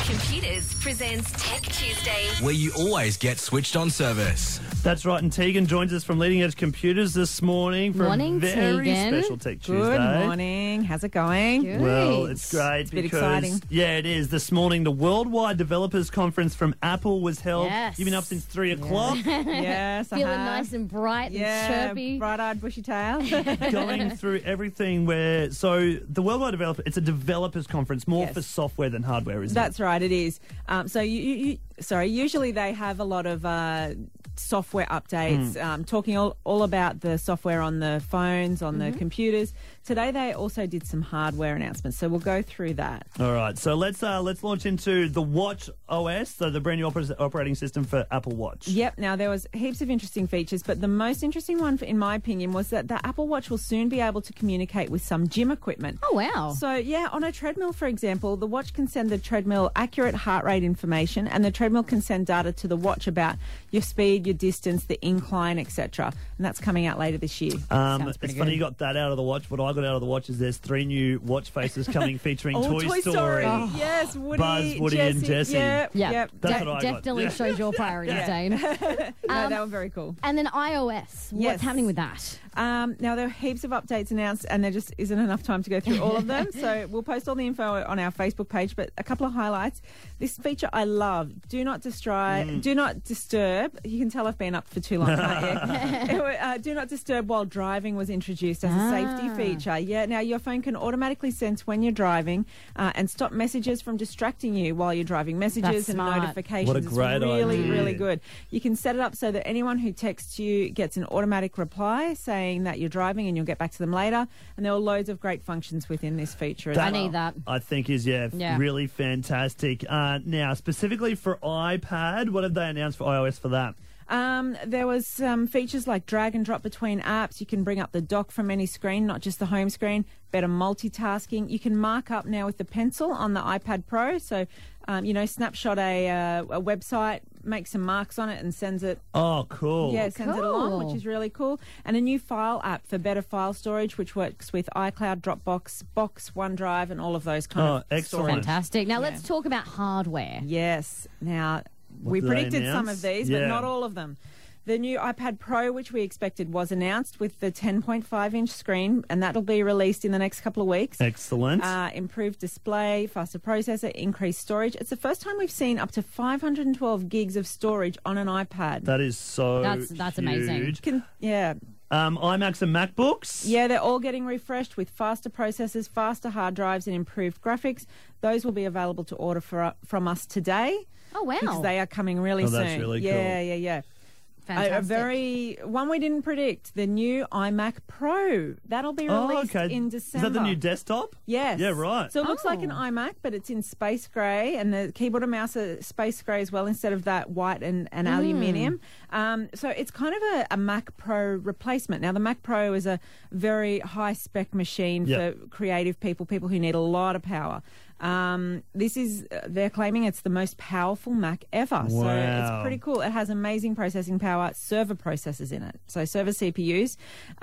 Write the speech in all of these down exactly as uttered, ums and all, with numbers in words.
Computers presents Tech Tuesday, where you always get switched on service. That's right, and Tegan joins us from Leading Edge Computers this morning for Morning, a very Tegan. special Tech Tuesday. Good morning. How's it going? Good. Well, it's great It's a bit because exciting. yeah, it is. This morning, the Worldwide Developers Conference from Apple was held. Yes. You've been up since three o'clock, Yes, I Feeling have. nice and bright yeah, and chirpy. bright-eyed, bushy tail. going through everything. Where so the Worldwide Developer, it's a developers conference, more Yes. for software than hardware, isn't That's it? right, it is. Um, so you, you, you, sorry, usually they have a lot of uh, software updates, um, talking all, all about the software on the phones, on the computers. Today they also did some hardware announcements, so we'll go through that. All right, so let's uh, let's launch into the Watch O S, so the brand new oper- operating system for Apple Watch. Yep. Now, there was heaps of interesting features, but the most interesting one, in my opinion, was that the Apple Watch will soon be able to communicate with some gym equipment. Oh, wow. So, yeah, on a treadmill, for example, the watch can send the treadmill accurate heart rate information, and the treadmill can send data to the watch about your speed, your distance, the incline, et cetera. And that's coming out later this year. Um, Sounds it's pretty funny good. you got that out of the watch. What I got out of the watch is there's three new watch faces coming featuring Oh, Toy, Story. Oh. Yes, Woody, Buzz, Woody Jesse, and Jessie. Yep, Yeah, yep. That's De- what I got. definitely Yeah. shows your priorities, Dane. No, Um, that was very cool. And then iOS. What's Yes. happening with that? Um, now, there are heaps of updates announced, and there just isn't enough time to go through all of them. So we'll post all the info on our Facebook page, but a couple of highlights. This feature I love. Do not destroy, Mm. do not disturb. You can tell I've been up for too long, can't you? uh, do not disturb while driving was introduced as a Ah. safety feature. Yeah, now your phone can automatically sense when you're driving uh, and stop messages from distracting you while you're driving. Messages That's and smart. notifications. What a It's great really, idea. really good. You can set it up so that anyone who texts you gets an automatic reply saying that you're driving, and you'll get back to them later. And there are loads of great functions within this feature as I well. need that. I think is, yeah, Yeah. really fantastic. Uh, now, specifically for iPad, what have they announced for iOS for that? Um, there was some features like drag and drop between apps. You can bring up the dock from any screen, not just the home screen. Better multitasking. You can mark up now with the pencil on the iPad Pro. So, um, you know, snapshot a, uh, a website, make some marks on it, and sends it. Oh, cool. Yeah, sends it along, Cool. which is really cool. And a new file app for better file storage, which works with iCloud, Dropbox, Box, OneDrive, and all of those kind Oh, of excellent. storage. Fantastic. Now, Yeah. let's talk about hardware. Yes. Now, What we did they predicted some announce? of these, Yeah. but not all of them. The new iPad Pro, which we expected, was announced with the ten point five inch screen, and that'll be released in the next couple of weeks. Excellent. Uh, improved display, faster processor, increased storage. It's the first time we've seen up to five hundred twelve gigs of storage on an iPad. that is so That's- that's amazing. huge. Can, yeah. Um, iMacs and MacBooks. Yeah, they're all getting refreshed with faster processors, faster hard drives, and improved graphics. Those will be available to order for, from us today. Oh, wow. Because they are coming really Oh, soon. that's really yeah, cool. yeah, yeah. Fantastic. A, a very one we didn't predict, the new iMac Pro. That'll be Oh, released okay. in Is December. that the new desktop? Yes. Yeah, right. So it looks like an Oh. iMac, but it's in space grey, and the keyboard and mouse are space grey as well, instead of that white and, and Mm. aluminium. Um, so it's kind of a, a Mac Pro replacement. Now, the Mac Pro is a very high spec machine Yep. for creative people, people who need a lot of power. Um, this is, uh, they're claiming it's the most powerful Mac ever. So Wow. it's pretty cool. It has amazing processing power, server processors in it. So server C P Us,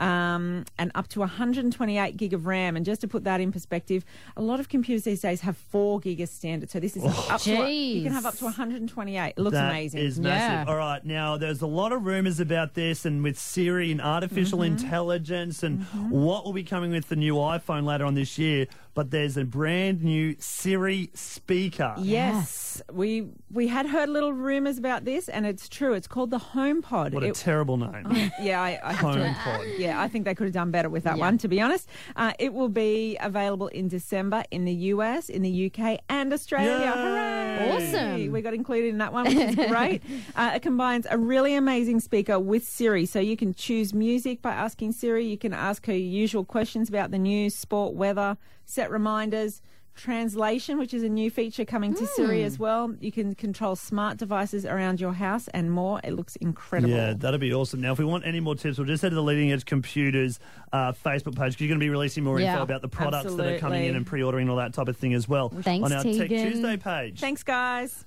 um, and up to one hundred twenty-eight gig of RAM. And just to put that in perspective, a lot of computers these days have four gig as standard. So this is up to, you can have up to one hundred twenty-eight. It looks That amazing. is massive. Yeah. All right, now there's a lot of rumors about this, and with Siri and artificial Mm-hmm. intelligence, and what will be coming with the new iPhone later on this year. But there's a brand new Siri speaker. Yes, we we had heard little rumors about this, and it's true. It's called the HomePod. What a It- terrible name. yeah, I, I have to HomePod. Yeah, I think they could have done better with that Yeah. one, to be honest. Uh, it will be available in December in the U S, in the U K, and Australia. Yay! Hooray! Awesome. We got included in that one, which is great. Uh, it combines a really amazing speaker with Siri. So you can choose music by asking Siri. You can ask her usual questions about the news, sport, weather, set reminders. Translation, which is a new feature coming to Siri as well. You can control smart devices around your house and more. It looks incredible. Yeah, that'd be awesome. Now, if we want any more tips, we'll just head to the Leading Edge Computers uh, Facebook page, because you're going to be releasing more Yeah, info about the products that are coming absolutely. in and pre-ordering and all that type of thing as well Thanks, on our Tech Tegan. Tuesday page. Thanks, guys.